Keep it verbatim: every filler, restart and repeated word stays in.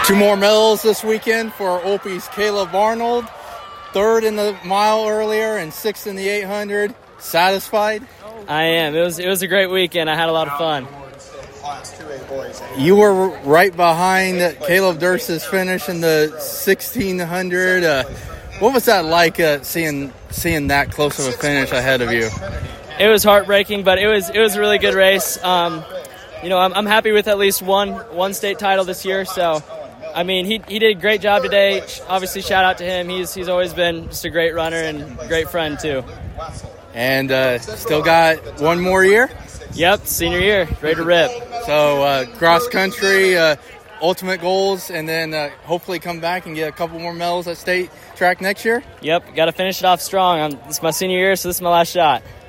Two more medals this weekend for Opie's Caleb Arnold. Third in the mile earlier and sixth in the eight hundred. Satisfied? I am. It was it was a great weekend. I had a lot of fun. You were right behind Caleb Durst's finish in the sixteen hundred. Uh, what was that like uh, seeing seeing that close of a finish ahead of you? It was heartbreaking, but it was it was a really good race. Um, you know, I'm I'm happy with at least one one state title this year. So, I mean, he he did a great job today. Obviously, shout out to him. He's he's always been just a great runner and great friend too. And uh, still got one more year? Yep, senior year, ready to rip. So uh, cross country, uh, ultimate goals, and then uh, hopefully come back and get a couple more medals at state track next year? Yep, got to finish it off strong. I'm, this is my senior year, so this is my last shot.